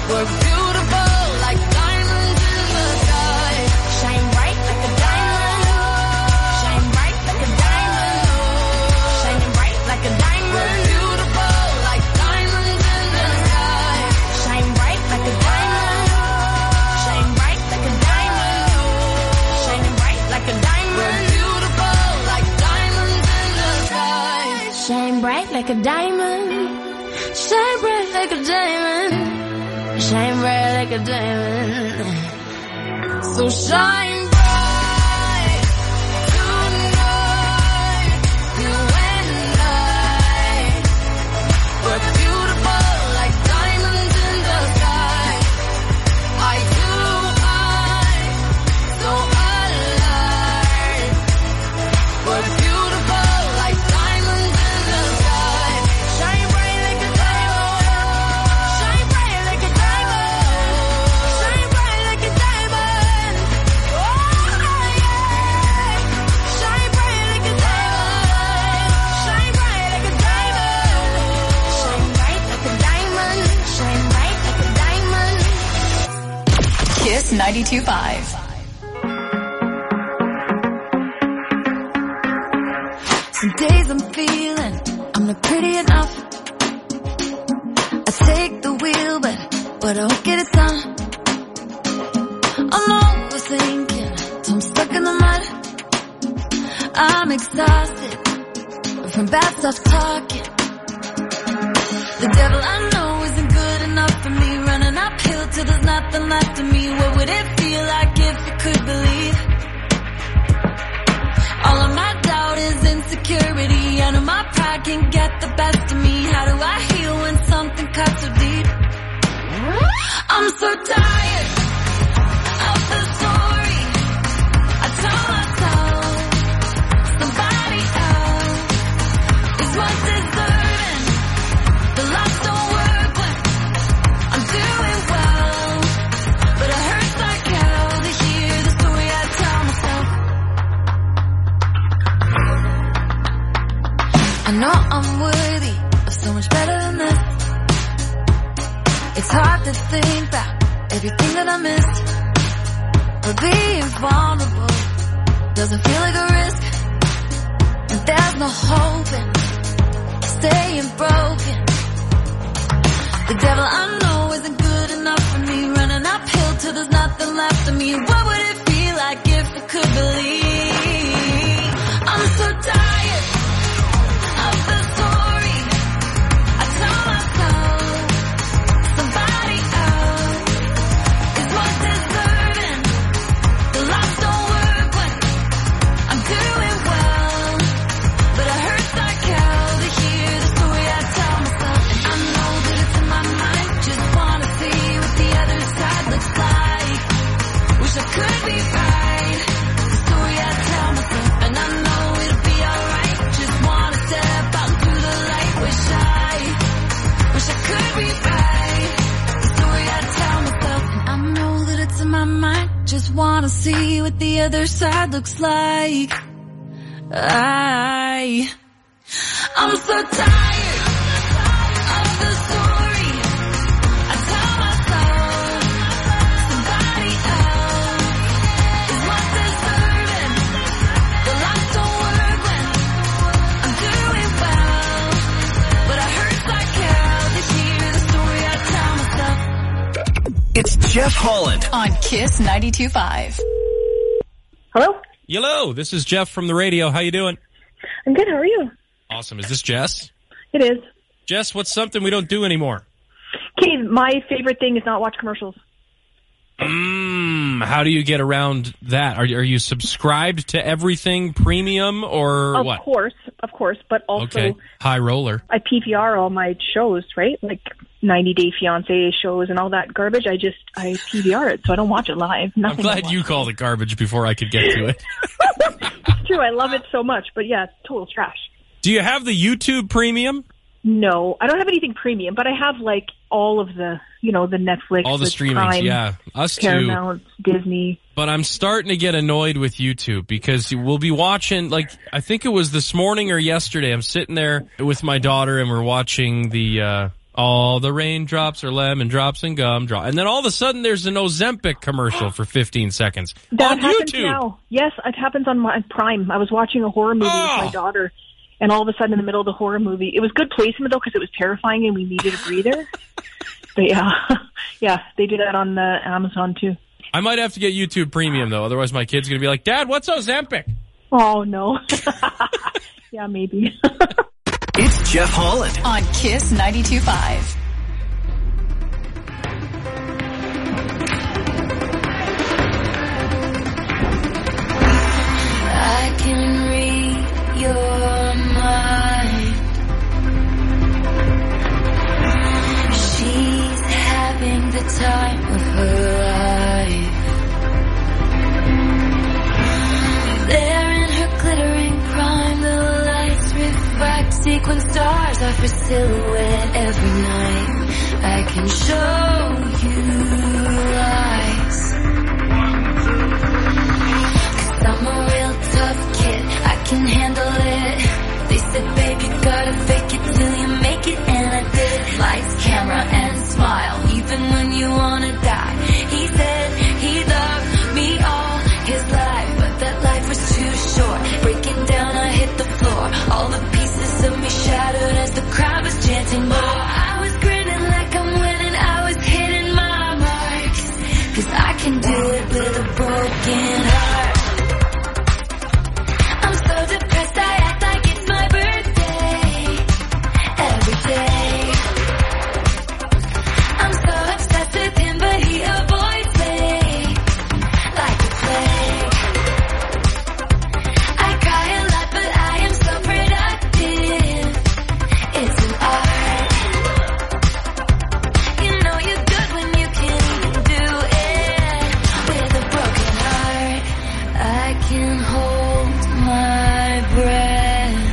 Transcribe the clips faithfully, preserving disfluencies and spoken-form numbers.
We're beautiful like diamonds in the sky. Shine bright like a diamond. Shine bright like a diamond. Shining bright like a diamond. We're beautiful like diamonds in the sky. Shine bright like a diamond. Shine bright like a diamond. Shining bright like a diamond. We're beautiful like diamonds in the sky. Shine bright like a diamond. Shine bright like a diamond. Shine bright like a diamond. So shine bright tonight. You and I. We're beautiful like diamonds in the sky. I do, I, so alive. We're beautiful like diamonds in the sky. Shine bright like a diamond. Shine bright like a diamond. Shine bright like a diamond. Oh yeah. Shine bright like a diamond. Shine bright like a diamond. Shine bright like a diamond. Shine bright like a diamond. Kiss ninety-two point five. Some days I'm feeling I'm not pretty enough. I take the wheel, but but I won't get it done. I'm overthinking, so I'm stuck in the mud. I'm exhausted from bad stuff talking. The devil I know isn't good enough for me. Running uphill till there's nothing left of me. What would it feel like if you could believe? All of my doubt is insecurity. I know my pride can get the best of me. How do I heal when something cuts so deep? I'm so tired of the story I tell myself. Somebody else is what's deserving. The lights don't work when I'm doing well, but it hurts like hell to hear the story I tell myself. I know I'm worthy of so much better than this. It's hard to think about everything that I missed. But being vulnerable doesn't feel like a risk. And there's no hope in staying broken. The devil I know isn't good enough for me. Running uphill till there's nothing left of me. What would it feel like if I could believe? I'm so tired of the story I tell myself. Somebody else is what's deserving. The lights don't work when I'm doing well, but it hurts like hell to hear the story I tell myself. And I know that it's in my mind. Just wanna see what the other side looks like. Wish I could be right. The story I tell myself, and I know it'll be alright. Just wanna step out into the light. Wish I, wish I could be right. The story I tell myself, and I know that it's in my mind. Just wanna see what the other side looks like. I, I'm so tired of the story I tell myself. Somebody else is what's deserving. The lights don't work when I'm doing well, but it hurts like hell to hear the story I tell myself. It's Jeff Holland On Kiss ninety-two point five. Hello? Hello, this is Jeff from the radio. How you doing? I'm good. How are you? Awesome. Is this Jess? It is. Jess, what's something we don't do anymore? Okay, my favorite thing is not watch commercials. Mmm, how do you get around that? Are, are you subscribed to everything premium or Of what? course, of course, but also Okay, high roller. I P V R all my shows, right? Like ninety day fiancé shows and all that garbage. I just, I P V R it, so I don't watch it live. I'm Nothing. glad you called it garbage before I could get to it. It's true. I love it so much, but yeah, it's total trash. Do you have the YouTube premium? No, I don't have anything premium, but I have like all of the, you know, the Netflix, All the streamings, Prime, yeah. Us too. Paramount, Disney. But I'm starting to get annoyed with YouTube because we'll be watching, like, I think it was this morning or yesterday, I'm sitting there with my daughter and we're watching the, uh, All the raindrops are lemon drops and gumdrops. And then all of a sudden there's an Ozempic commercial for fifteen seconds That on happens YouTube. now. Yes, it happens on my Prime. I was watching a horror movie Oh. with my daughter, and all of a sudden in the middle of the horror movie, it was good placement though because it was terrifying and we needed a breather. But yeah, yeah, they do that on uh, Amazon too. I might have to get YouTube Premium though, otherwise my kid's going to be like, Dad, what's Ozempic? Oh no. Yeah, maybe. It's Jeff Holland. On Kiss ninety-two point five. I can read your mind. She's having the time of her life. There in her glittering prime, the lights refract. Sequin stars are for silhouette every night. I can show you lies. I'm a real tough kid, I can handle it. They said, babe, you gotta fake it till you make it, and I did. Lights, camera, and smile, even when you wanna die. He said he loved me all his life, but that life was too short. Breaking down, I hit the floor. All the pieces of me shattered as the crowd was chanting more. I was grinning like I'm winning, I was hitting my marks. Cause I can do it with a broken heart. Depressed, I act like it's my birthday every day. I'm so obsessed with him, but he avoids me like a plague. I cry a lot, but I am so productive. It's an art. You know you're good when you can even do it with a broken heart. I can hold my breath.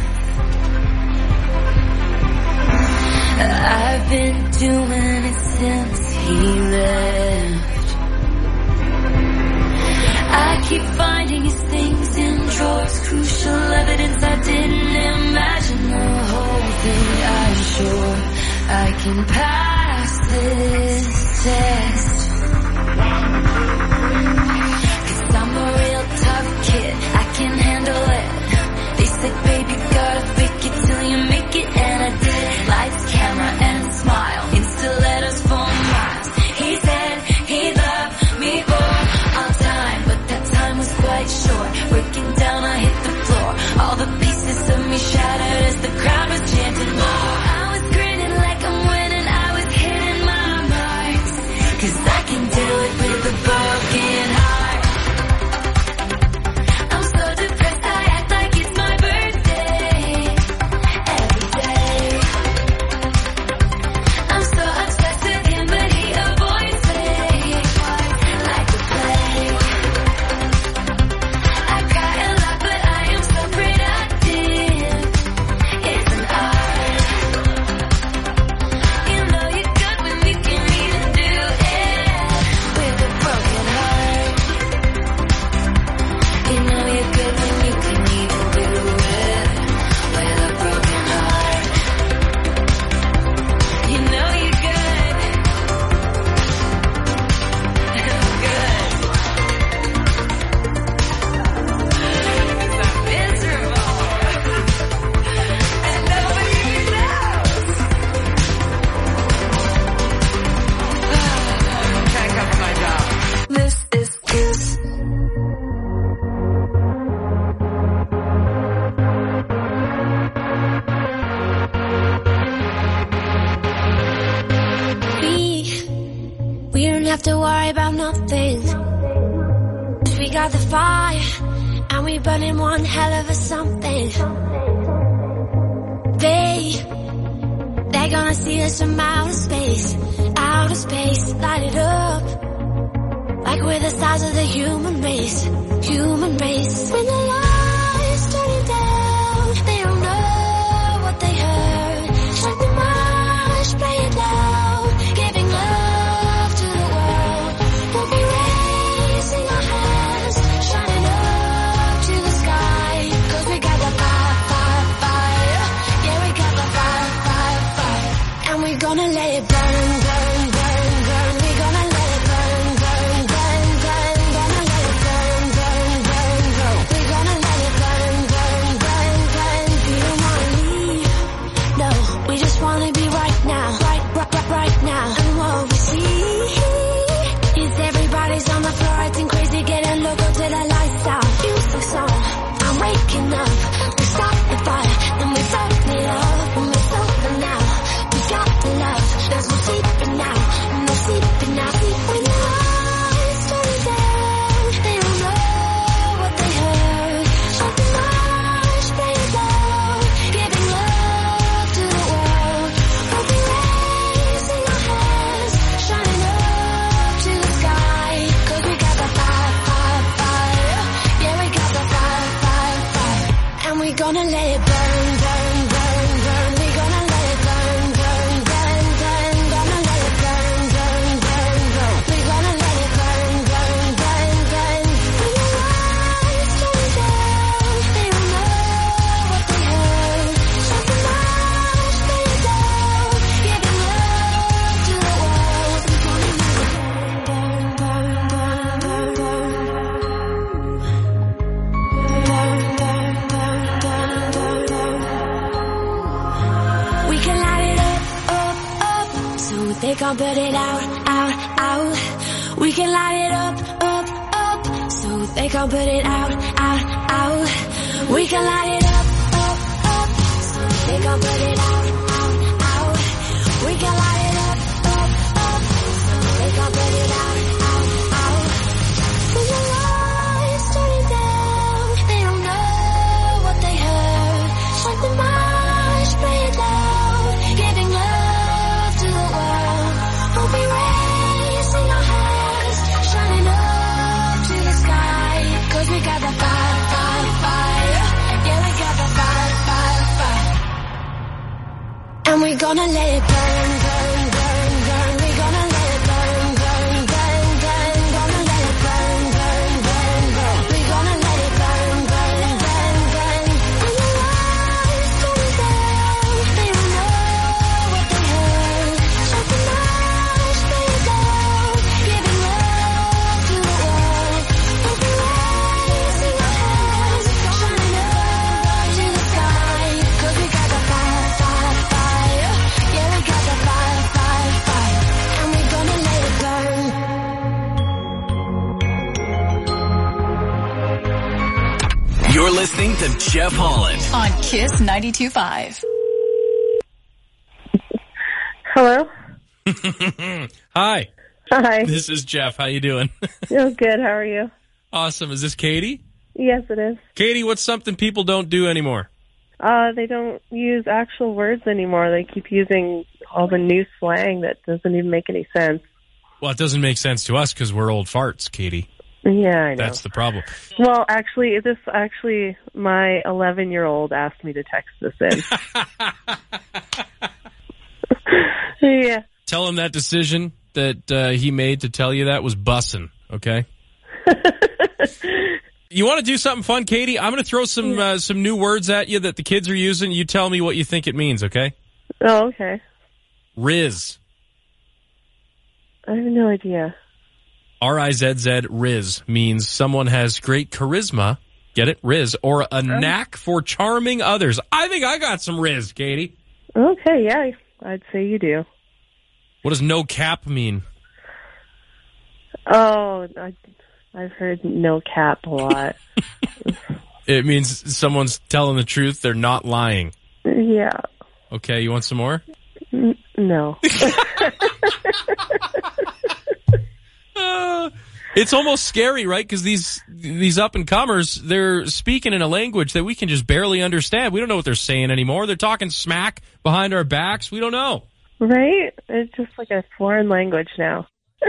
I've been doing it since he left. I keep finding his things in drawers, crucial evidence I didn't imagine. The whole thing, I'm sure I can pass this test. Cause I'm a real tough kid, I can handle it. They said, baby, gotta fake it till you make it, and I did. Lights, camera, and smile, insta letters for miles. He said he loved me for all time, but that time was quite short. Breaking down, I hit the floor. All the pieces of me shattered as the crowd was chanting more. I was grinning like I'm winning, I was hitting my marks. Cause I can do it with a broken heart. Have to worry about nothing. We got the fire and we burning one hell of a something. They, they're gonna see us from outer space, outer space, light it up like we're the stars of the human race, human race. When the lights turning down, they don't know what they heard. Shut the march, play it loud, giving love to the world. We'll be raising our hands, shining up to the sky. Cause we got the fire, fire, fire. Yeah, we got the fire, fire, fire. And we're gonna let gonna let it burn, burn, burn, burn. We gonna let it burn, burn, burn, burn. Gonna let it burn, burn, burn, burn. We gonna let it burn, burn, burn, burn. When your lights turn down, they don't know what they heard. Shut the lights, lay it down, giving love to the world. We gonna let it burn, burn, burn, burn, burn, burn. We can light it up, up, up, so they can't put it out, out, out. We can light it up, up, up, so they can't put it out, out, out. We can light it up, up, up, so they can't put it out, out, out. We can light it up, up, up, so they can't put it out, out, out. When the lights turn down, they don't know what they heard. Shut the march, play it loud, giving love to the world. We'll be raising our hands, shining up to the sky. Cause we got the fire, fire, fire. Yeah, we got the fire, fire, fire. And we gonna let it burn, burn, burn, burn. We gonna let it burn, burn, burn, burn. Gonna let it burn, burn, burn, burn. We gonna let it burn, burn, burn, burn. When the lights turn down, they don't know what they heard. Shut the lights, lay it down, giving love to the world. We'll be raising our hands, shining up to the sky. Cause we got the fire, fire, fire. Yeah, we got the fire, fire, fire. And we gonna let it burn. You're listening to Jeff Holland. On Kiss ninety-two point five. Hello? Hi, Hi. this is Jeff. How you doing? Oh, good. How are you? Awesome. Is this Katie? Yes, it is. Katie, what's something people don't do anymore? Uh, they don't use actual words anymore. They keep using all the new slang that doesn't even make any sense. Well, it doesn't make sense to us because we're old farts, Katie. Yeah, I know. That's the problem. Well, actually, this actually, my eleven-year-old asked me to text this in. Yeah. Tell him that decision that uh, he made to tell you that was bussin', okay? You want to do something fun, Katie? I'm going to throw some uh, some new words at you that the kids are using. You tell me what you think it means, okay? Oh, okay. Riz. I have no idea. R I Z Z, Riz, means someone has great charisma. Get it? Riz. Or a knack for charming others. I think I got some Riz, Katie. Okay, yeah, I'd say you do. What does no cap mean? Oh, I, I've heard no cap a lot. It means someone's telling the truth. They're not lying. Yeah. Okay, you want some more? N- no. uh, it's almost scary, right? Because these these up-and-comers, they're speaking in a language that we can just barely understand. We don't know what they're saying anymore. They're talking smack behind our backs. We don't know. Right? It's just like a foreign language now.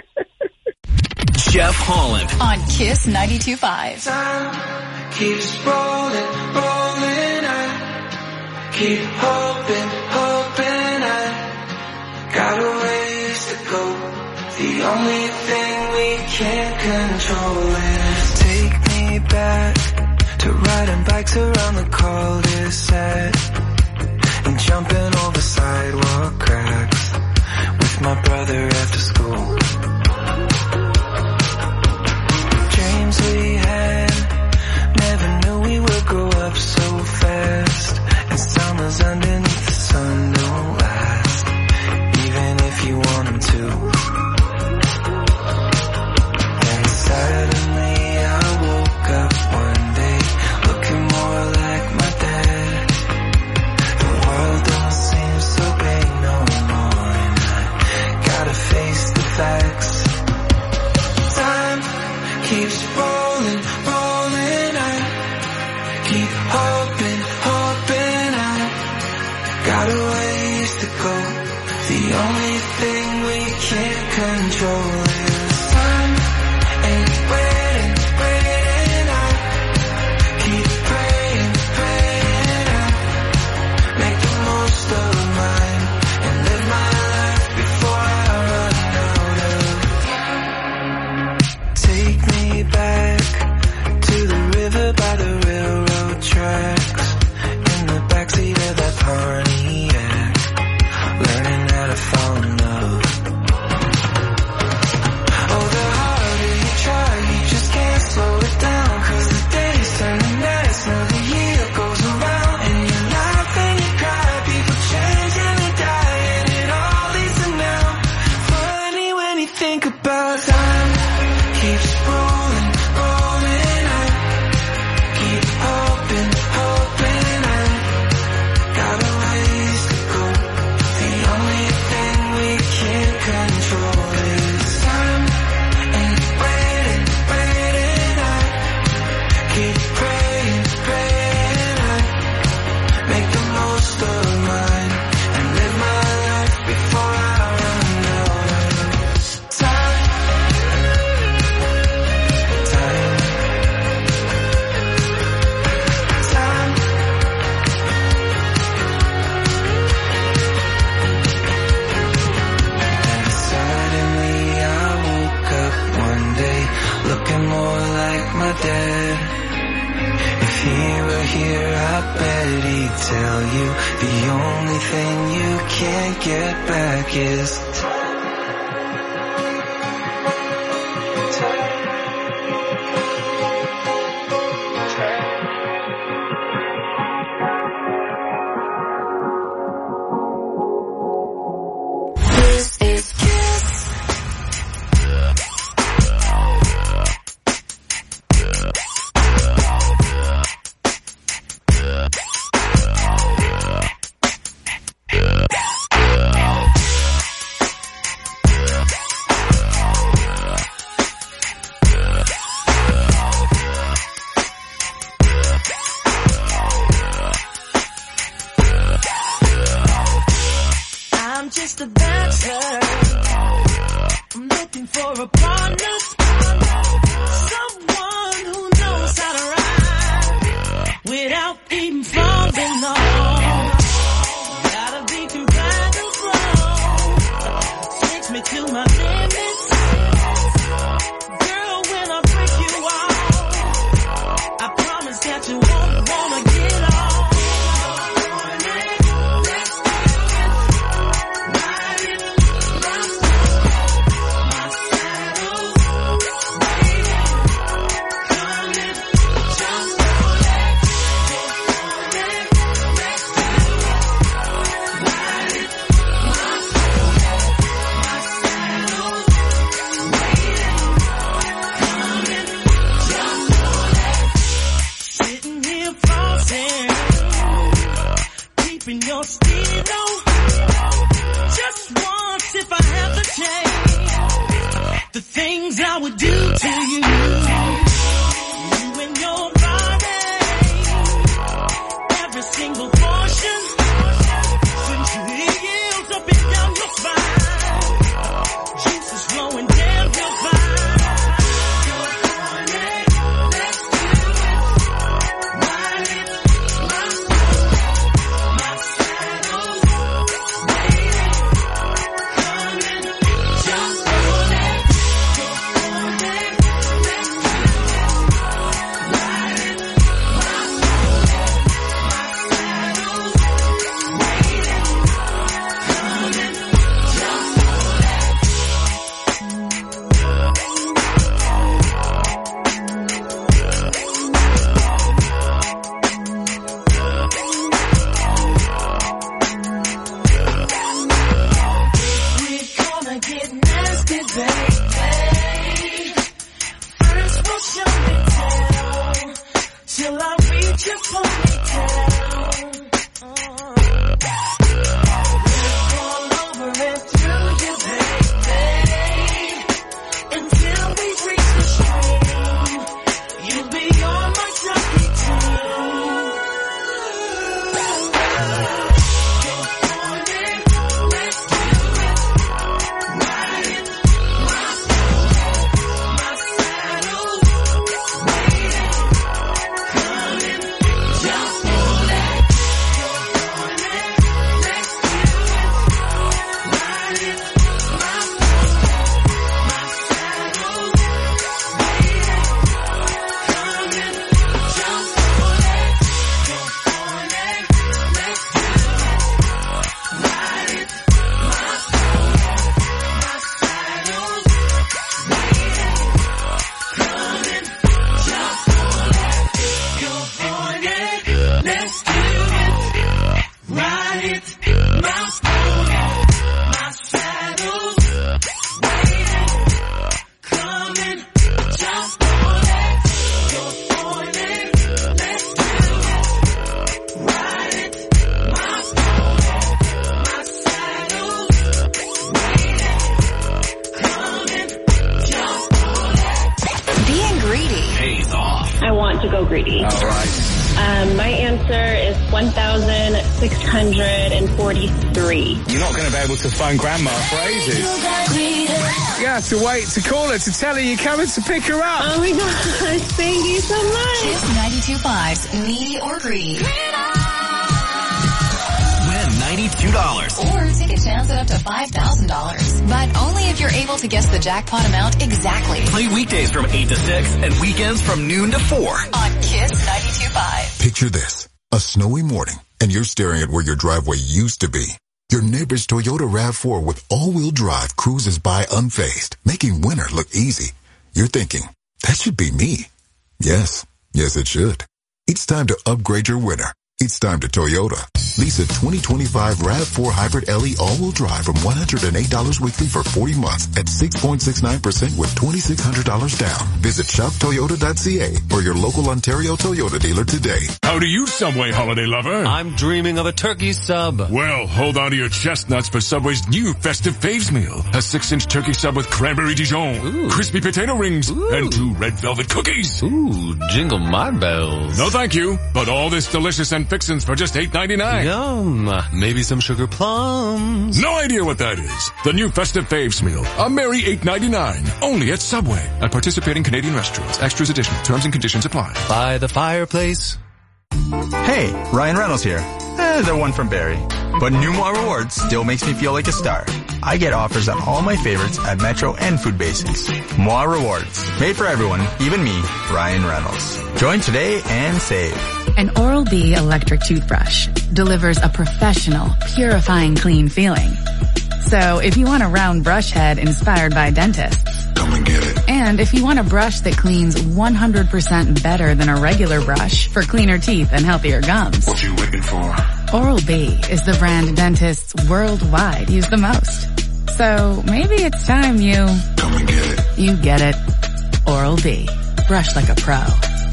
Jeff Holland. On Kiss ninety-two point five. Time keeps rolling, rolling. I keep hoping, hoping. I got a ways to go. The only thing we can't control is take me back to riding bikes around the cul-de-sac and jumping over sidewalk cracks with my brother after school. Dreams we had, never knew we would grow up so fast. And summers underneath the sun don't last, even if you want them to. And suddenly I woke up one day, looking more like my dad. The world don't seem so big no more, and I gotta face the facts. Time keeps rolling, rolling. I keep hoping, hoping. I got a ways to go. The only thing we can't control is time ain't waiting, waiting. I keep praying, praying. but time keeps rolling, rolling on. Keep hoping, hoping I got a ways to go. The only thing we can't control is time ain't waiting, waiting. I keep praying, praying I make the most of mine and live my life before I run out of time. Time. Time. And suddenly I woke up one day looking more like my dad. If he were here, I bet he'd tell you the only thing you can't get back is time. This is Kiss. I'm just a bachelor. I'm looking for a partner, someone who knows how to ride without even falling off. Gotta be too bad and slow, takes me to my limits. Girl, when I break you off, I promise that you won't wanna get off. Sitting here frozen, keeping your skin on. Just once, if I have the chance, the things I would do to you. You and your body, every single portion, sensually yields up and down your spine. Juices flowing down your spine. Just pays off. I want to go greedy. All right. Um, my answer is one thousand six hundred forty-three. You're not going to be able to phone Grandma for ages. You have to wait to call her to tell her you're coming to pick her up. Oh my gosh, thank you so much. Kiss ninety-two point five's Needy or Greedy. Win ninety-two dollars. Or take a chance at up to five thousand dollars. But only if you're able to guess the jackpot amount exactly. Play weekdays from eight to six and weekends from noon to four. On Kiss ninety-two point five. Picture this. A snowy morning, and you're staring at where your driveway used to be. Your neighbor's Toyota RAV four with all-wheel drive cruises by unfazed, making winter look easy. You're thinking, that should be me. Yes, yes it should. It's time to upgrade your winter. It's time to Toyota. Lease a twenty twenty-five RAV four Hybrid L E all-wheel drive from one hundred eight dollars weekly for forty months at six point six nine percent with twenty-six hundred dollars down. Visit shop toyota dot c a or your local Ontario Toyota dealer today. How do you, Subway holiday lover? I'm dreaming of a turkey sub. Well, hold on to your chestnuts for Subway's new festive faves meal. A six-inch turkey sub with cranberry Dijon, Ooh. crispy potato rings, Ooh. and two red velvet cookies. Ooh, jingle my bells. No thank you, but all this delicious and fixins for just eight ninety-nine. Yum. Maybe some sugar plums. No idea what that is. The new festive faves meal. A merry eight ninety-nine. Only at Subway. At participating Canadian restaurants. Extras additional. Terms and conditions apply. By the fireplace. Hey, Ryan Reynolds here. Eh, the one from Barrie. But New Moi Rewards still makes me feel like a star. I get offers on all my favorites at Metro and Food Basics. Moi Rewards. Made for everyone, even me, Ryan Reynolds. Join today and save. An Oral-B electric toothbrush delivers a professional, purifying clean feeling. So if you want a round brush head inspired by dentists, come and get it. And if you want a brush that cleans one hundred percent better than a regular brush for cleaner teeth and healthier gums, what you waiting for? Oral-B is the brand dentists worldwide use the most. So maybe it's time you... come and get it. You get it. Oral-B. Brush like a pro.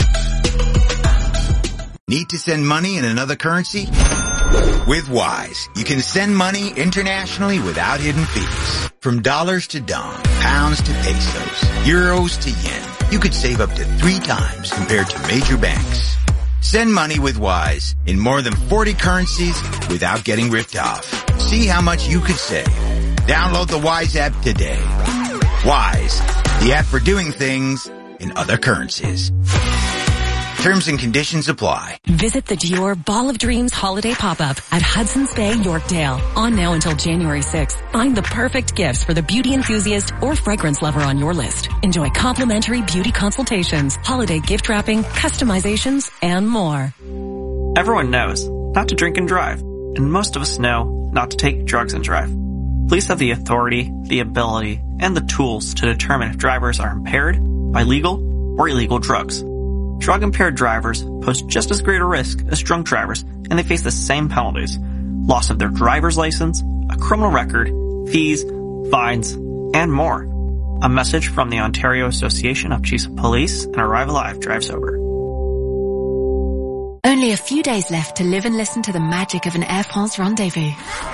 Need to send money in another currency? With Wise, you can send money internationally without hidden fees. From dollars to dong, pounds to pesos, euros to yen, you could save up to three times compared to major banks. Send money with Wise in more than forty currencies without getting ripped off. See how much you could save. Download the Wise app today. Wise, the app for doing things in other currencies. Terms and conditions apply. Visit the Dior Ball of Dreams holiday pop-up at Hudson's Bay, Yorkdale. On now until January sixth. Find the perfect gifts for the beauty enthusiast or fragrance lover on your list. Enjoy complimentary beauty consultations, holiday gift wrapping, customizations, and more. Everyone knows not to drink and drive, and most of us know not to take drugs and drive. Police have the authority, the ability, and the tools to determine if drivers are impaired by legal or illegal drugs. Drug-impaired drivers pose just as great a risk as drunk drivers, and they face the same penalties: loss of their driver's license, a criminal record, fees, fines, and more. A message from the Ontario Association of Chiefs of Police and Arrive Alive Drive Sober. Only a few days left to live and listen to the magic of an Air France rendezvous.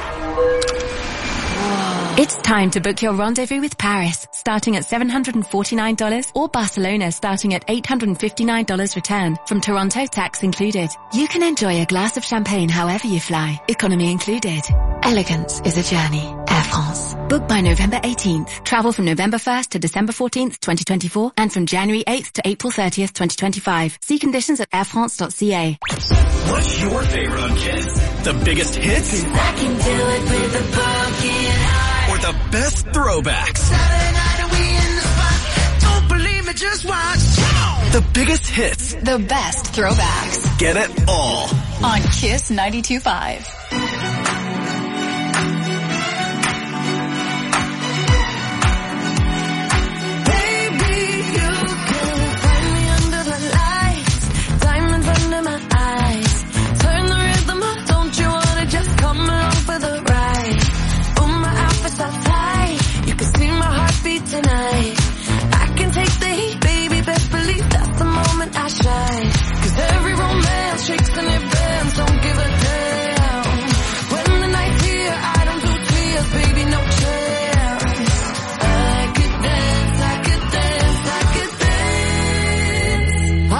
It's time to book your rendezvous with Paris, starting at seven hundred forty-nine dollars, or Barcelona starting at eight hundred fifty-nine dollars return, from Toronto tax included. You can enjoy a glass of champagne however you fly, economy included. Elegance is a journey. Air France. Book by November eighteenth. Travel from November first to December fourteenth, twenty twenty-four, and from January eighth to April thirtieth, twenty twenty-five. See conditions at air france dot c a. What's your favorite on Kiss? The biggest hits? I can do it with a broken heart. Or the best throwbacks? Saturday night and we in the spot. Don't believe me, just watch. The biggest hits. The best throwbacks. Get it all. On Kiss ninety-two point five. Tonight, I can take the heat, baby, best believe that's the moment I shine. Cause every romance shakes and it bends, don't give a damn.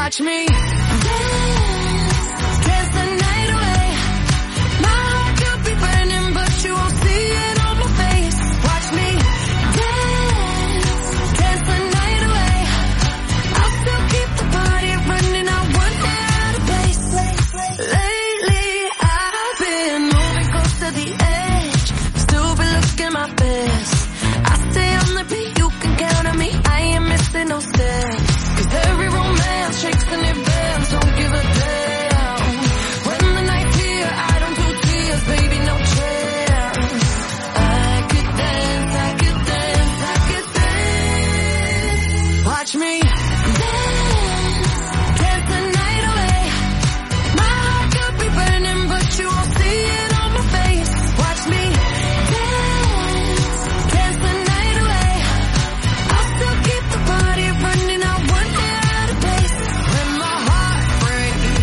Watch me dance, dance the night away. My heart could be burning, but you won't see it on my face. Watch me dance, dance the night away. I'll still keep the party running. I won't get out of place. Lately, I've been moving close to the edge. Still been looking my best. I stay on the beat, you can count on me. I ain't missing no steps. Cause every romance shakes and it bends, don't give a damn. When the night's here, I don't do tears, baby, no chance. I could dance, I could dance, I could dance. Watch me dance, dance the night away. My heart could be burning, but you won't see it on my face. Watch me dance, dance the night away. I'll still keep the party running, I won't get out of place. When my heart breaks,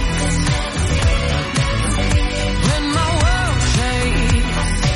when my world shakes,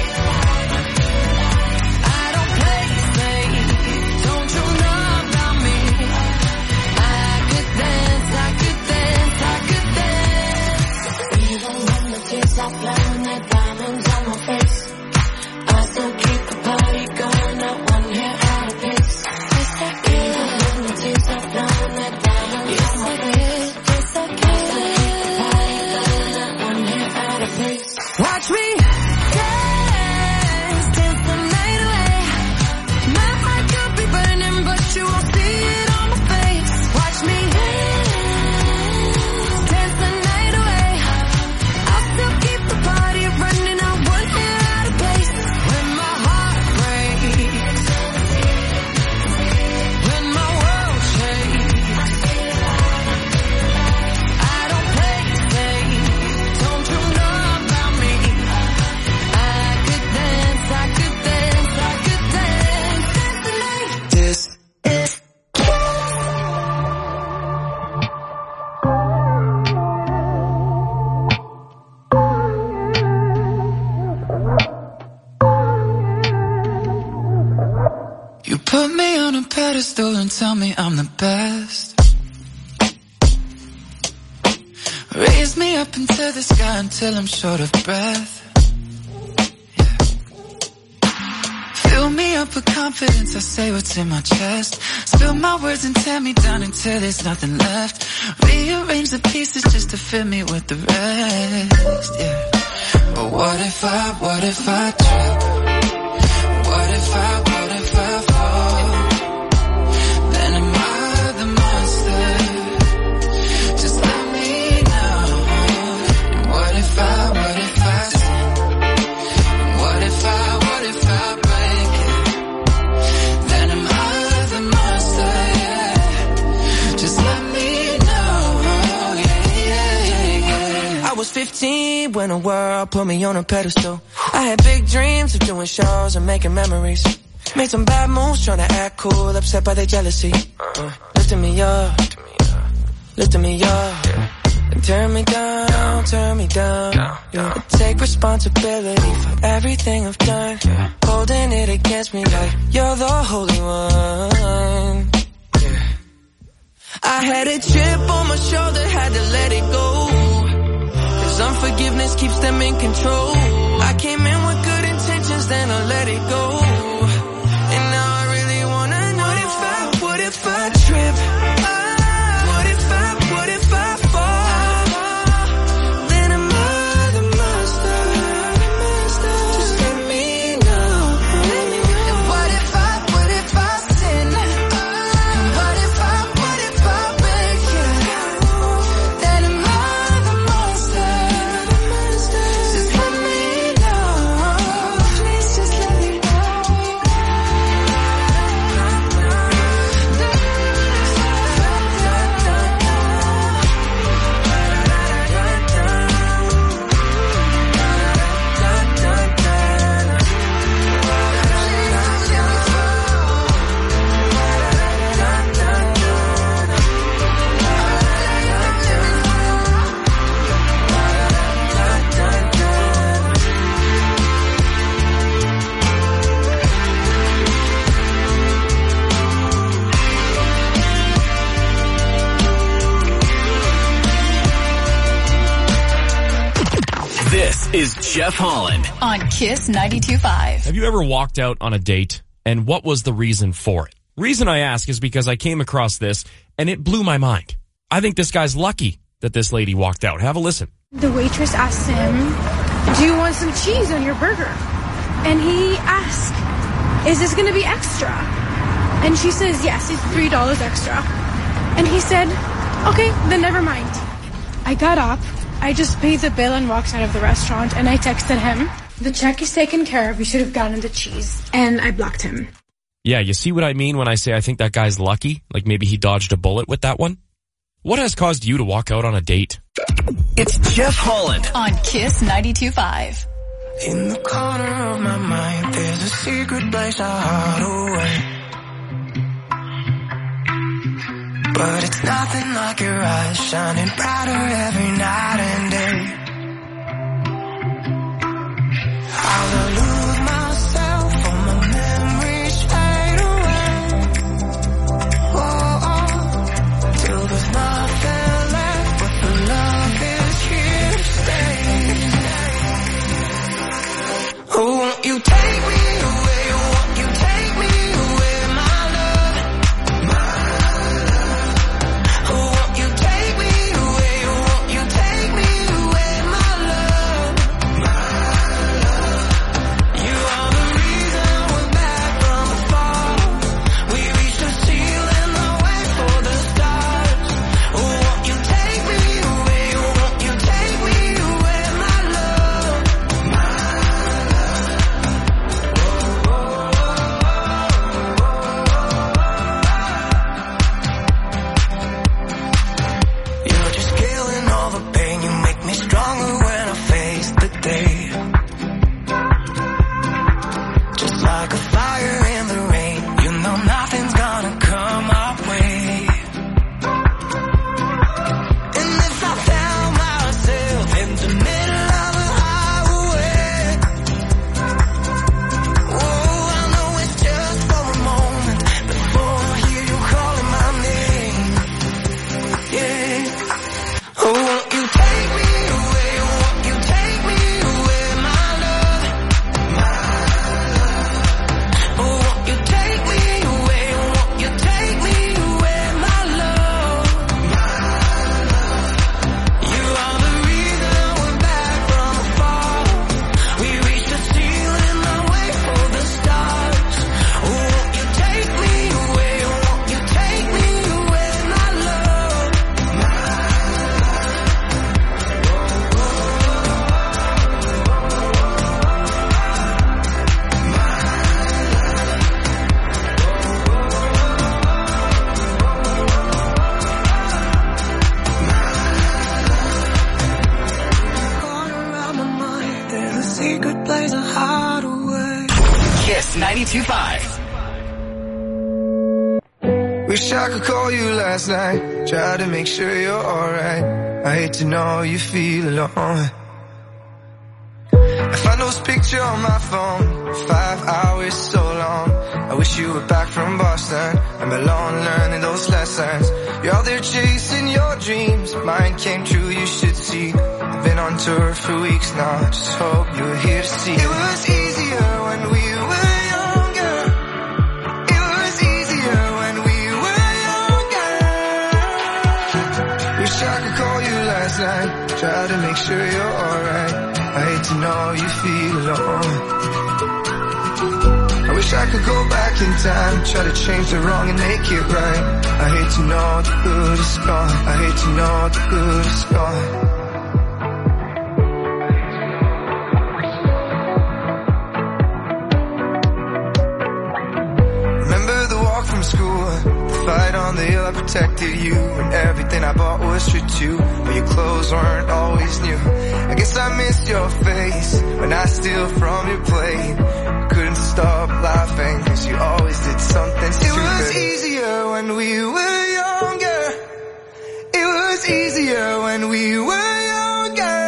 I don't play safe, don't you know about me? I could dance, I could dance, I could dance. Even when the tears stop flowing like diamonds on my face, I still keep the party going, not one hair out of place. Even when the tears stop flowing like diamonds on my face, I still keep the party going, not one hair out of place. Watch me dance, dance the night away. My heart could be burning, but you won't see it on my face. Watch me dance, dance the night away. I'll still keep the party running, I won't get out of place. When my heart breaks, when my world shakes, I don't play safe, don't you know about me? I could dance, I could dance, I could dance, dance the night. This is You put me on a pedestal and tell me I'm the best. Raise me up into the sky until I'm short of breath. Yeah. Fill me up with confidence, I say what's in my chest. Spill my words and tear me down until there's nothing left. Rearrange the pieces just to fill me with the rest. Yeah. But what if I, what if I trip? What if I, what if I fall? Then am I the monster? Just let me know. And what if I, what if I sin? And what if I, what if I break it? Then am I the monster? Yeah. Just let me know. Yeah, yeah, yeah. I was fifteen when the world put me on a pedestal. I had big dreams of doing shows and making memories. Made some bad moves trying to act cool, upset by their jealousy. Uh, lifting me up, lifting me up, and turn me down, turn me down. Yeah. I take responsibility for everything I've done, holding it against me like you're the holy one. Yeah. I had a chip on my shoulder, had to let it go. Cause unforgiveness keeps them in control. I came in with good intentions, then I let it go. And now I really wanna know, what if I, what if I trip? What if I, what if I fall? Then am I the monster? Just let me know. And what if I, what if I sin? And what if I, what if I break it? Then am I the monster? Just let me know. Please just let me know. is Jeff Holland. On Kiss ninety-two point five. Have you ever walked out on a date, and what was the reason for it? Reason I ask is because I came across this, and it blew my mind. I think this guy's lucky that this lady walked out. Have a listen. The waitress asked him, do you want some cheese on your burger? And he asked, is this going to be extra? And she says, yes, it's three dollars extra. And he said, okay, then never mind. I got up, I just paid the bill and walked out of the restaurant, and I texted him, the check is taken care of, you should have gotten the cheese. And I blocked him. Yeah, you see what I mean when I say I think that guy's lucky? Like maybe he dodged a bullet with that one? What has caused you to walk out on a date? It's Jeff Holland. On Kiss ninety-two point five. In the corner of my mind, there's a secret place I hide away. But it's nothing like your eyes shining brighter every night and day. I'll lose myself, all my memories fade away. Oh, oh, till there's nothing left, but the love is here to stay. Oh, won't you take me away? Won't you take me away, my love? My love. Oh, won't you take me away? Won't you take me away, my love? My love. You are the reason we're back from the fall. We reached the ceiling, the way for the stars. Oh, won't you take me away? Won't you take me away, my love? My You're just killing all the pain. You make me stronger when I face the day. Just like a fire in the rain. You know nothing's gonna come our way. And if I found myself in the middle of a highway, oh, I know it's just for a moment before I hear you calling my name. Yeah. Oh, won't you take me away? Won't you take me away, my love? My love. Oh, won't you take me away? Won't you take me away, my love? My love. You are the reason we're back from the fall. We reached the ceiling, the way for the stars. Oh, won't you take me away? Won't you take me away, my love? My corner of my mind, there's a secret place I hide away. Kiss ninety-two point five. Wish I could call you last night, try to make sure you're alright. I hate to know you feel alone. I found those pictures on my phone, five hours so long. I wish you were back from Boston, I'm alone learning those lessons. You're out there chasing your dreams, mine came true, you should see. I've been on tour for weeks now, just hope you were here to see. It was easier when we were younger. It was easier when we were younger. Wish I could call you last night, try to make sure you're alright. I hate to know you feel alone. I wish I could go back in time, try to change the wrong and make it right. I hate to know the good is gone. I hate to know the good is gone. Remember the walk from school, the fight on the hill, I protected you, and everything I bought was true too, but your clothes weren't always new. I guess I missed your face when I steal from your plate. Couldn't stop laughing cause you always did something stupid. It was easier when we were younger. It was easier when we were younger.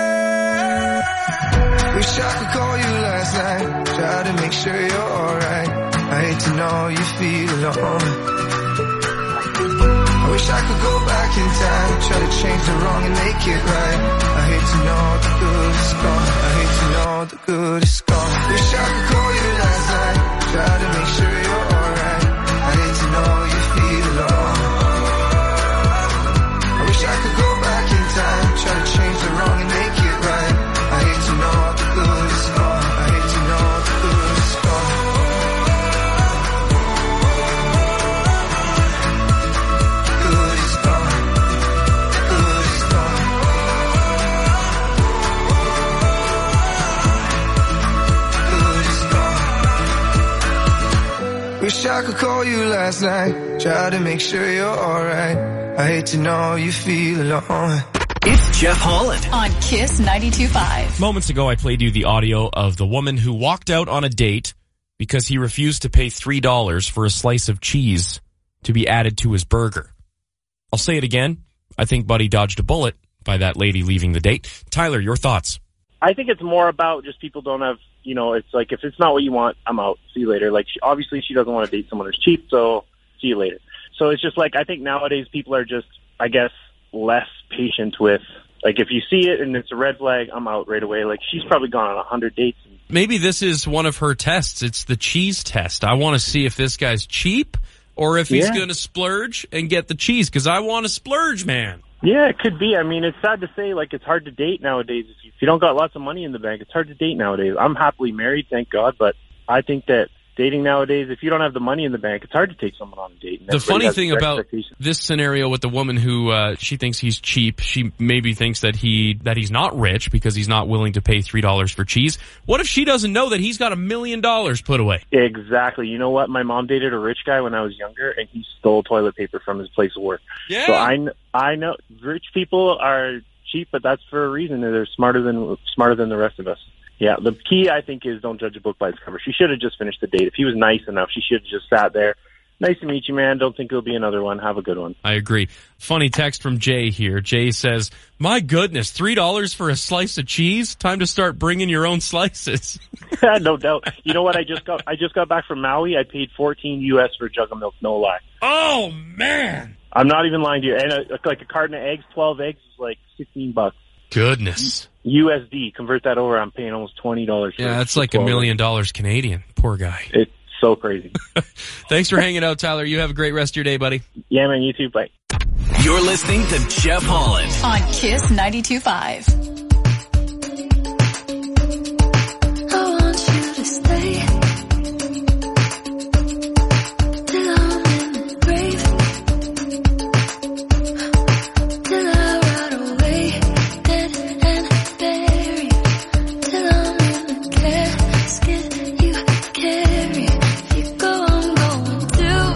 Wish I could call you last night, try to make sure you're alright. I hate to know you feel alone. I wish I I could go back in time, try to change the wrong and make it right. I hate to know the good is gone. I hate to know the good is gone. Wish I could call you last night, try to make sure you're alright. I hate to know you feel alone. I wish I could go back in time, try to change the wrong and make it right. I hate to know the good is gone. I hate to know the good is gone. Good is gone. Good is gone. Good is gone. Wish I could call you last night, try to make sure you're alright. I hate to know you feel alone. It's Jeff Holland on Kiss ninety-two point five. Moments ago, I played you the audio of the woman who walked out on a date because he refused to pay three dollars for a slice of cheese to be added to his burger. I'll say it again. I think Buddy dodged a bullet by that lady leaving the date. Tyler, your thoughts? I think it's more about just people don't have, you know, it's like if it's not what you want, I'm out. See you later. Like, she, obviously she doesn't want to date someone who's cheap, so see you later. So it's just like, I think nowadays people are just, I guess, less patient with, like, if you see it and it's a red flag, I'm out right away. Like, she's probably gone on a hundred dates. Maybe this is one of her tests. It's the cheese test. I want to see if this guy's cheap or if he's Yeah. going to splurge and get the cheese, because I want to splurge, man. Yeah, it could be. I mean, it's sad to say, like, it's hard to date nowadays. If you, if you don't got lots of money in the bank, it's hard to date nowadays. I'm happily married, thank God, but I think that dating nowadays, if you don't have the money in the bank, it's hard to take someone on a date. And The everybody funny has thing their about expectations. this scenario with the woman who uh, she thinks he's cheap, she maybe thinks that he that he's not rich because he's not willing to pay three dollars for cheese. What if she doesn't know that he's got a million dollars put away? Exactly. You know what? My mom dated a rich guy when I was younger, and he stole toilet paper from his place of work. Yeah. So I, kn- I know rich people are cheap, but that's for a reason. They're smarter than smarter than the rest of us. Yeah, the key, I think, is don't judge a book by its cover. She should have just finished the date. If he was nice enough, she should have just sat there. Nice to meet you, man. Don't think there'll be another one. Have a good one. I agree. Funny text from Jay here. Jay says, my goodness, three dollars for a slice of cheese? Time to start bringing your own slices. No doubt. You know what? I just got I just got back from Maui. I paid fourteen U S for a jug of milk. No lie. Oh, man. I'm not even lying to you. And a, like a carton of eggs, twelve eggs is like sixteen bucks. Goodness. U S D. Convert that over. I'm paying almost twenty dollars. Yeah, that's like a million dollars Canadian. Poor guy. It's so crazy. Thanks for hanging out, Tyler. You have a great rest of your day, buddy. Yeah, man. You too. Bye. You're listening to Jeff Holland on Kiss ninety-two point five. I want you to stay till I'm in the grave, till I rot away, dead and buried, till I'm in the casket you carry. If you go, I'm going too,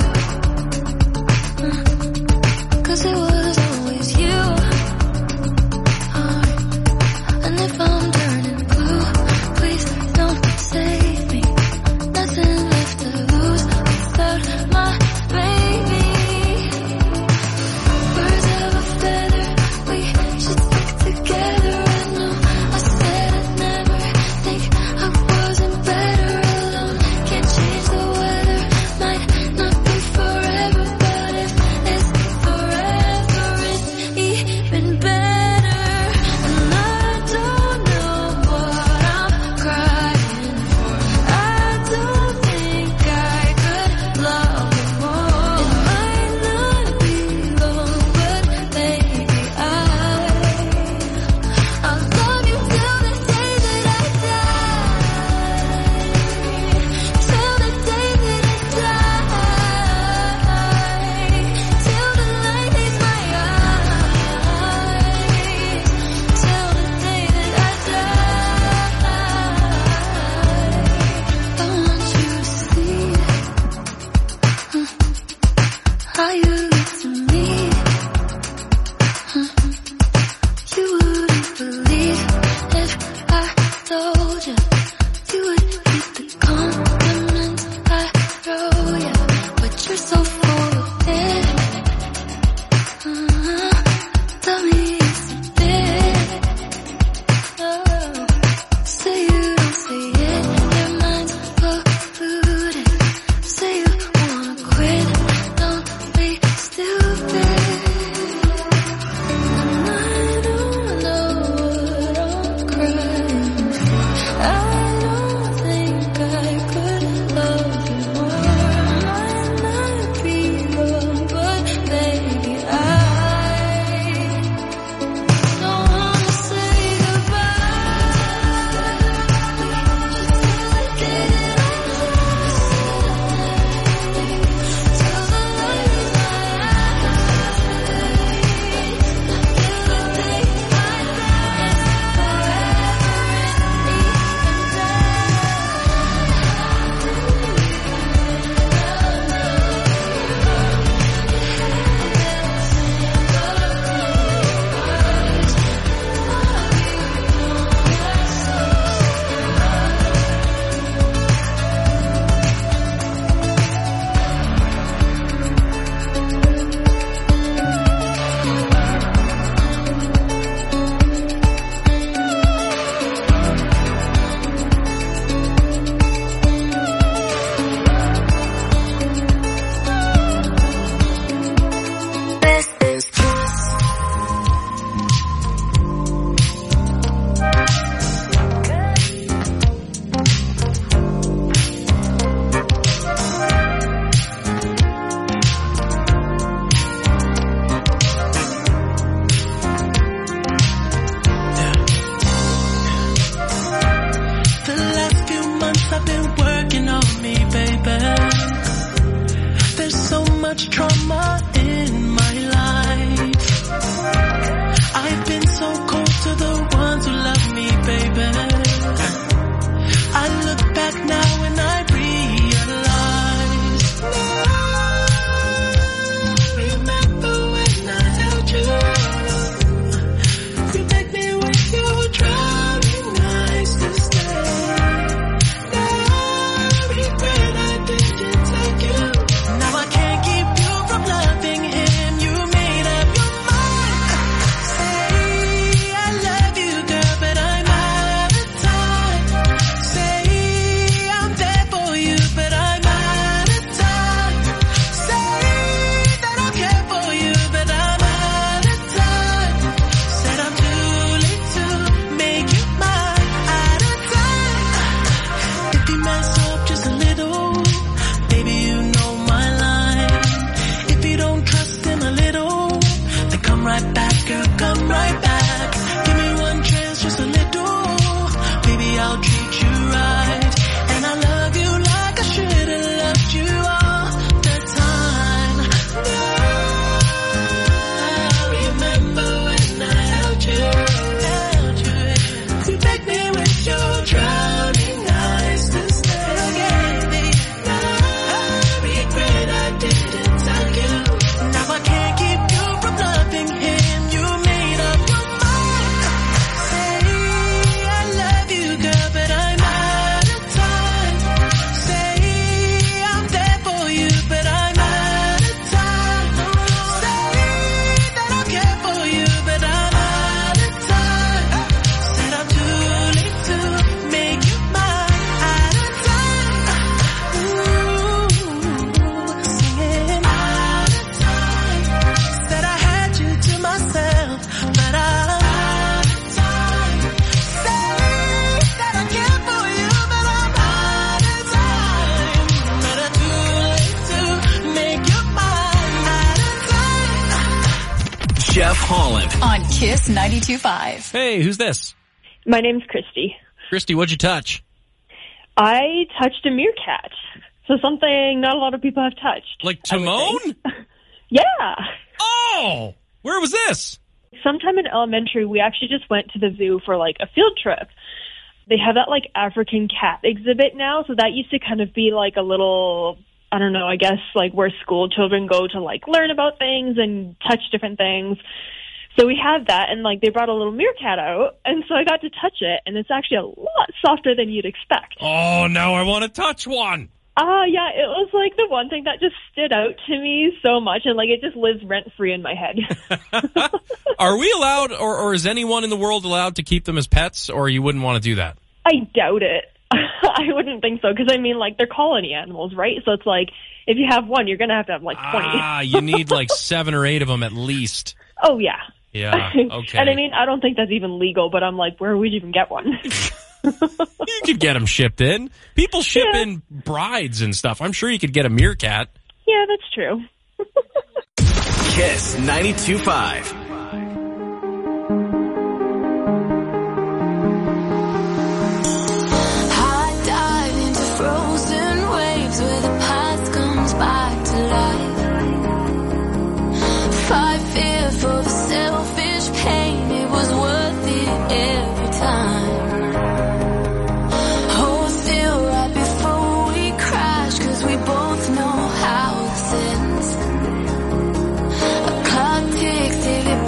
'cause it was always you. Alright. And if I'm turning blue, please don't save me. Nothing left to lose without my baby. Birds of a feather, we should stick together. I know I said I'd never think I wasn't better alone. Can't change the weather, might not be forever, but if it's forever, it's even better. And I don't know what I'm crying for. I don't think I could love you more. It might not be long, but maybe I I'll love you till the day that I die. Till the day that I die. Till the light leaves my eyes. Till the day that I die. I want you to see how you look to me. You wouldn't believe if I told you. You would keep the compliments I throw you, but you're so full of it. Uh-huh. Tell me it's a bit. Oh. Say you don't say it, your mind's polluted. Say you wanna quit, don't be stupid. just a little. Baby, I'll treat you right. And I love you like I should have loved you all the time. I remember when I held you, held you. You begged me with your drowning eyes to stay again. I regret I didn't tell you. Now I can't keep you from loving him. You made up your mind. Say I love you, girl, but I'm out of time. Say I'm there for you, but I'm out of time. Say that I'll care for you, but I'm out of time. Said I'm too late to make you mine. Out of time. Ooh, singing out of time. Said I had you to myself, but I'm out of time. Say that I care for you, but I'm out of time. But I'm too late to make you mine. Out of time. Jeff Holland. On Kiss ninety-two point five. Hey, who's this? My name's Christy. Christy, what'd you touch? I touched a meerkat. So something not a lot of people have touched. Like I would Timon? think. Yeah. Oh! Where was this? Sometime in elementary, we actually just went to the zoo for like a field trip. They have that like African cat exhibit now. So that used to kind of be like a little, I don't know, I guess like where school children go to like learn about things and touch different things. So we had that, and like they brought a little meerkat out, and so I got to touch it, and it's actually a lot softer than you'd expect. Oh, now I want to touch one. Ah, uh, yeah, it was like the one thing that just stood out to me so much, and like it just lives rent-free in my head. Are we allowed, or, or is anyone in the world allowed to keep them as pets, or you wouldn't want to do that? I doubt it. I wouldn't think so, because I mean, like, they're colony animals, right? So it's like, if you have one, you're going to have to have like twenty. Ah, you need like seven or eight of them at least. Oh, yeah. Yeah, okay. And I mean, I don't think that's even legal, but I'm like, where would you even get one? You could get them shipped in. People ship Yeah. in brides and stuff. I'm sure you could get a meerkat. Yeah, that's true. Kiss ninety-two point five. High dive into frozen waves where the past comes back to life. Fight fear for the selfish pain, it was worth it every time. Hold still right before we crash, cause we both know how this ends. A clock ticks till it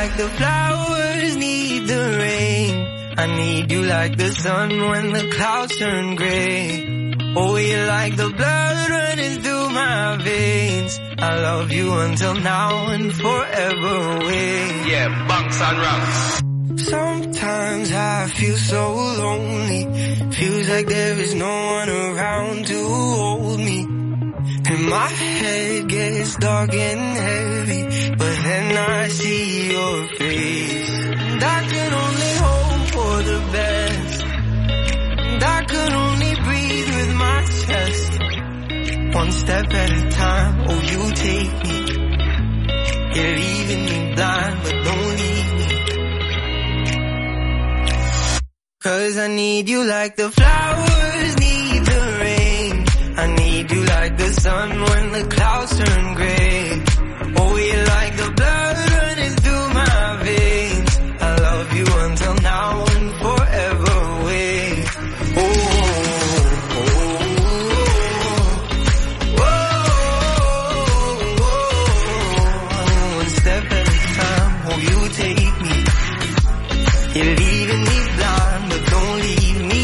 like the flowers need the rain. I need you like the sun when the clouds turn gray. Oh, you're like the blood running through my veins. I love you until now and forever away. Yeah, bunks on rocks. Sometimes I feel so lonely. Feels like there is no one around to hold me. And my head gets dark and heavy, but then I see your face. And I can only hope for the best. And I can only breathe with my chest. One step at a time, oh you take me. You're leaving me blind, but don't leave me. Cause I need you like the flowers need the rain. I need you like the sun when the clouds turn gray. Oh, you're like the blood running through my veins. I love you until now and forever away. Oh, oh, oh, oh, oh. One step at a time, oh, you take me. You're leaving me blind, but don't leave me.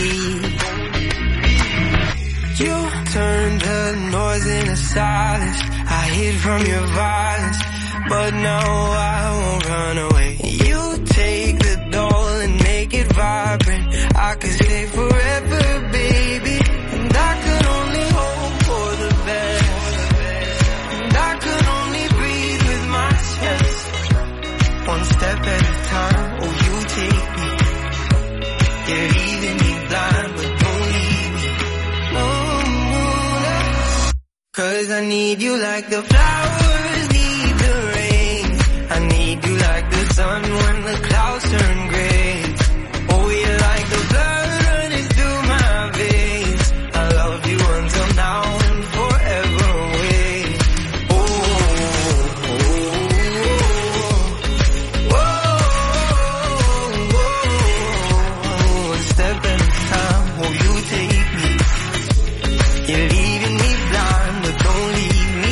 You turned the noise into silence. I hid from your violence, but now I won't run away. You take the doll and make it vibrant. I could stay forever, baby. And I could only hope for the best. And I could only breathe with my chest. One step at a time, oh you take me. You're leaving me blind, but don't leave me. No, no. Cause I need you like the flowers need the rain. I need you like the sun when the clouds turn gray. Oh, you're like the blood running through my veins. I love you until now and forever away. Oh, oh, oh, oh, oh. One step at a time, oh, you take me. You're leaving me blind, but don't leave me.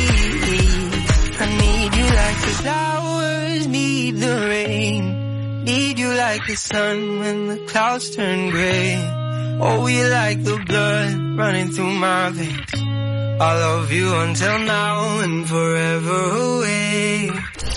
I need you like the flowers need the rain. Need you like the sun when the clouds turn gray. Oh, you're like the blood running through my veins. I love you until now and forever away.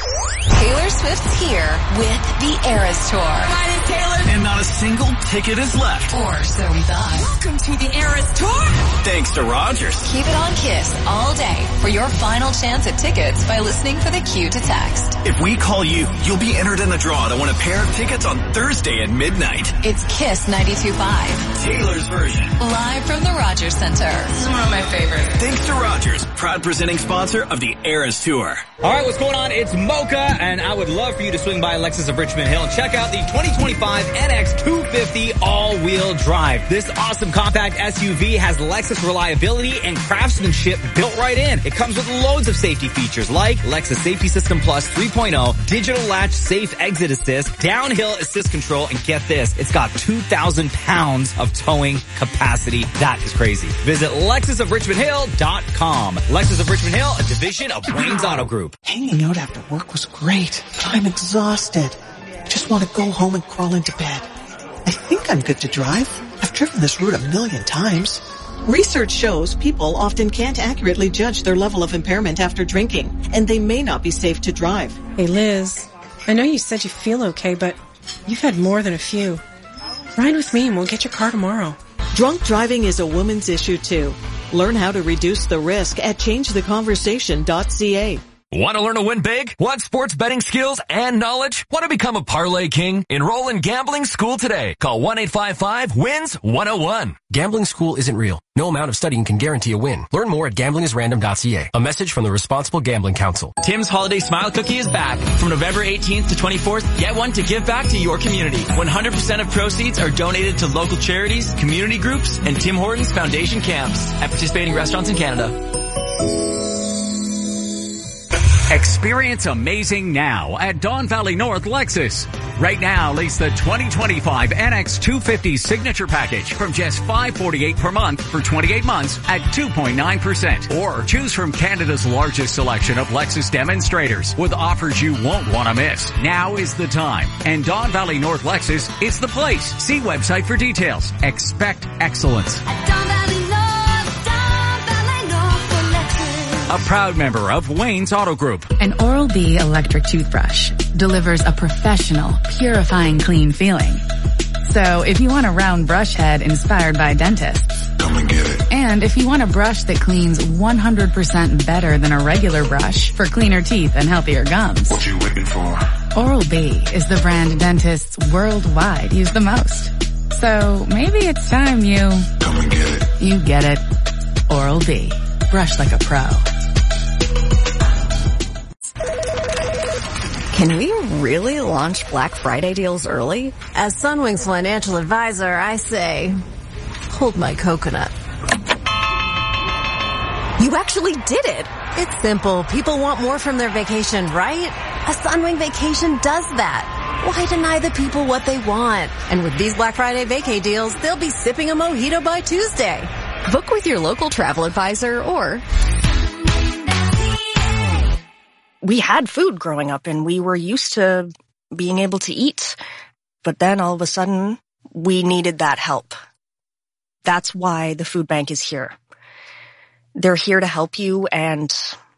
Taylor Swift's here with the Eras Tour. My name's Taylor. And not a single ticket is left. Or so we thought. Welcome to the Eras Tour. Thanks to Rogers. Keep it on Kiss all day for your final chance at tickets by listening for the cue to text. If we call you, you'll be entered in the draw to win a pair of tickets on Thursday at midnight. It's Kiss ninety-two point five. Taylor's version. Live from the Rogers Center. This is one of my favorites. Thanks to Rogers, proud presenting sponsor of the Eras Tour. All right, what's going on? It's Mocha, and I would love for you to swing by Lexus of Richmond Hill and check out the twenty twenty-five N X two fifty all-wheel drive. This awesome compact S U V has Lexus reliability and craftsmanship built right in. It comes with loads of safety features like Lexus Safety System Plus three point oh, digital latch safe exit assist, downhill assist control, and get this, it's got two thousand pounds of towing capacity. That is crazy. Visit Lexus of Richmond Hill dot com. Lexus of Richmond Hill, a division of Wayne's Auto Group. Hanging out after work was great, but I'm exhausted. I just want to go home and crawl into bed. I think I'm good to drive. I've driven this route a million times. Research shows people often can't accurately judge their level of impairment after drinking, and they may not be safe to drive. Hey Liz, I know you said you feel okay, but you've had more than a few. Ride with me and we'll get your car tomorrow. Drunk driving is a woman's issue too. Learn how to reduce the risk at change the conversation dot c a. Want to learn to win big? Want sports betting skills and knowledge? Want to become a parlay king? Enroll in Gambling School today. Call one eight five five wins one oh one. Gambling School isn't real. No amount of studying can guarantee a win. Learn more at gambling is random dot c a. A message from the Responsible Gambling Council. Tim's Holiday Smile Cookie is back. From November eighteenth to twenty-fourth, get one to give back to your community. one hundred percent of proceeds are donated to local charities, community groups, and Tim Hortons Foundation camps at participating restaurants in Canada. Experience amazing now at Don Valley North Lexus. Right now, lease the twenty twenty-five N X two fifty Signature Package from just five hundred forty-eight dollars per month for twenty-eight months at two point nine percent. Or choose from Canada's largest selection of Lexus demonstrators with offers you won't want to miss. Now is the time. And Don Valley North Lexus is the place. See website for details. Expect excellence. A proud member of Wayne's Auto Group. An Oral-B electric toothbrush delivers a professional, purifying clean feeling. So if you want a round brush head inspired by dentists, come and get it. And if you want a brush that cleans one hundred percent better than a regular brush for cleaner teeth and healthier gums, what you waiting for? Oral-B is the brand dentists worldwide use the most. So maybe it's time you... come and get it. You get it. Oral-B. Brush like a pro. Can we really launch Black Friday deals early? As Sunwing's financial advisor, I say, hold my coconut. You actually did it! It's simple. People want more from their vacation, right? A Sunwing vacation does that. Why deny the people what they want? And with these Black Friday vacay deals, they'll be sipping a mojito by Tuesday. Book with your local travel advisor or... We had food growing up and we were used to being able to eat. But then all of a sudden, we needed that help. That's why the food bank is here. They're here to help you and...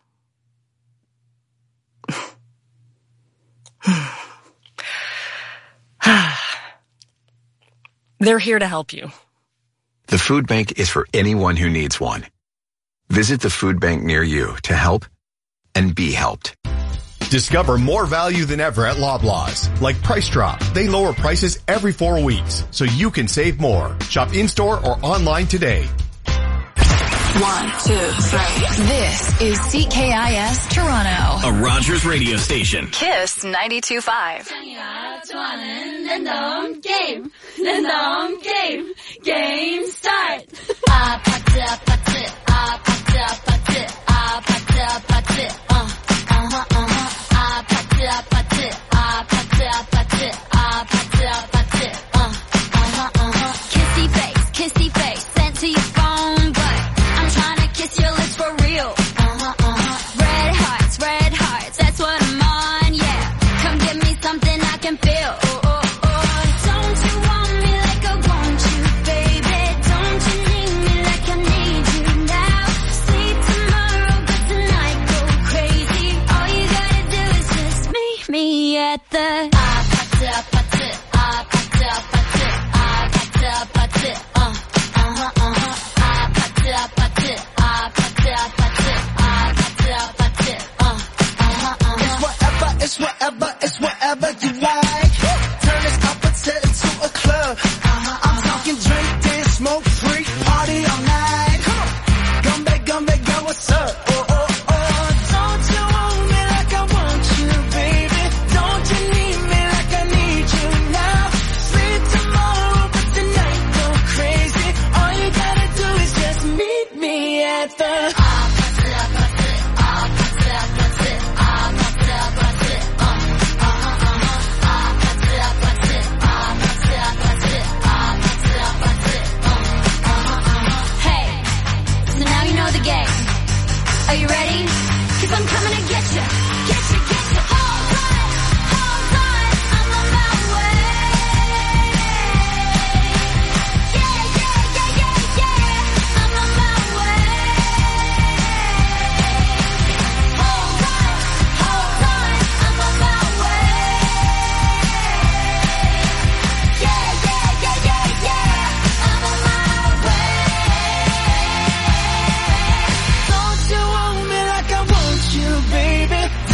They're here to help you. The food bank is for anyone who needs one. Visit the food bank near you to help and be helped. Discover more value than ever at Loblaws. Like Price Drop. They lower prices every four weeks, so you can save more. Shop in-store or online today. One, two, three. This is C K I S Toronto. A Rogers radio station. Kiss ninety-two point five. Random game. Random game. Game start. Ah, pata, pata, ah, pata, pata, ah, pata, pata, uh, uh-huh, uh-huh. Ah, pata, pata, ah, pata, pata, ah, pata, pata, uh, uh-huh, uh-huh. Kissy face, kissy face, sent to your phone, but I'm trying to kiss your lips for real. Uh-huh, uh-huh. Red hearts, red hearts, that's what I'm on, yeah. Come give me something I can feel. Oh, oh, oh. Don't you want me like I want you, baby? Don't you need me like I need you now? Sleep tomorrow, but tonight go crazy. All you gotta do is just meet me at the ah pata pata ah pata pata ah pata pata uh uh-huh uh-huh ah pata pata ah pata pata ah pata pata uh uh-huh uh-huh. It's whatever, it's whatever, it's whatever you like. Turn this opposite into a club. Uh-huh, I'm talking drink, dance, smoke, freak, party all night. Come on, gumbe, gumbe, go, what's up? Oh, oh, oh, don't you want me like I want you, baby? Don't you need me like I need you now? Sleep tomorrow, but tonight go crazy. All you gotta do is just meet me at the ah pata pata ah pata pata ah pata pata uh uh-huh uh-huh ah pata pata ah pata pata ah pata pata uh uh-huh uh-huh. Hey, so now you know the game. Are you ready? Cause I'm coming to get you, get you, get you. Hold on, hold on, I'm on my way. Yeah, yeah, yeah, yeah, yeah, I'm on my way. Hold on, hold on, I'm on my way. Yeah, yeah, yeah, yeah, yeah, I'm on my way. Don't you want me like I want you, baby?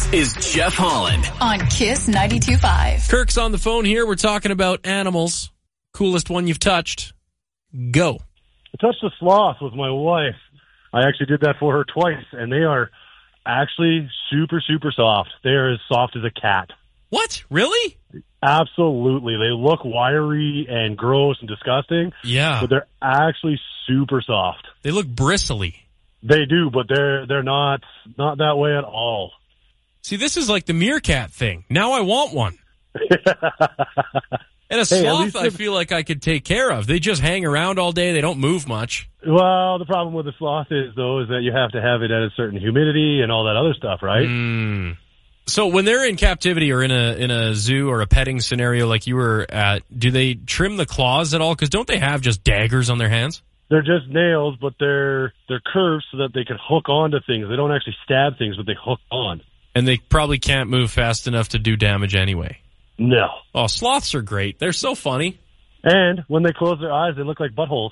This is Jeff Holland on Kiss ninety-two point five. Kirk's on the phone here. We're talking about animals. Coolest one you've touched. Go. I touched a sloth with my wife. I actually did that for her twice, and they are actually super, super soft. They are as soft as a cat. What? Really? Absolutely. They look wiry and gross and disgusting. Yeah. But they're actually super soft. They look bristly. They do, but they're they're not not that way at all. See, this is like the meerkat thing. Now I want one. And a Hey, at sloth, least I if- feel like I could take care of. They just hang around all day. They don't move much. Well, the problem with the sloth is, though, is that you have to have it at a certain humidity and all that other stuff, right? Mm. So when they're in captivity or in a in a zoo or a petting scenario like you were at, do they trim the claws at all? Because don't they have just daggers on their hands? They're just nails, but they're they're curved so that they can hook onto things. They don't actually stab things, but they hook on. And they probably can't move fast enough to do damage anyway. No. Oh, sloths are great. They're so funny. And when they close their eyes, they look like buttholes.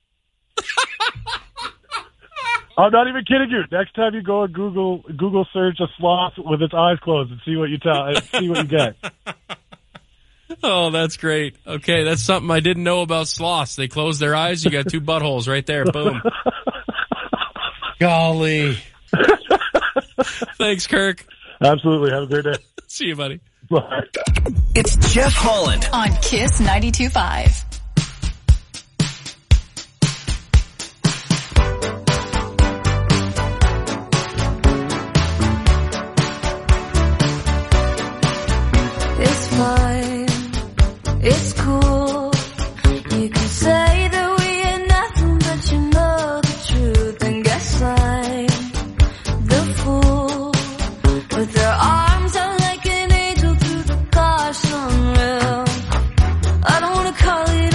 I'm not even kidding you. Next time you go and Google Google search a sloth with its eyes closed and see what you tell and see what you get. Oh, that's great. Okay, that's something I didn't know about sloths. They close their eyes, you got two buttholes right there. Boom. Golly. Thanks, Kirk. Absolutely. Have a great day. See you, buddy. Bye. It's Jeff Holland on Kiss ninety-two point five. It's fine, it's cool. You can say that we ain't nothing, but you know the truth. And guess I'm the fool with their arms out like an angel through the car sunroof. I don't wanna call it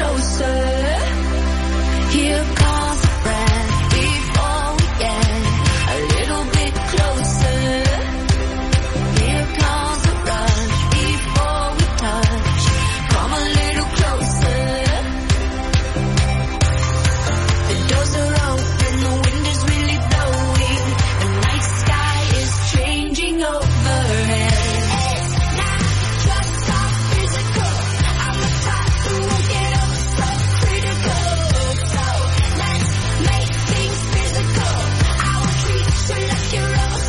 closer. Here comes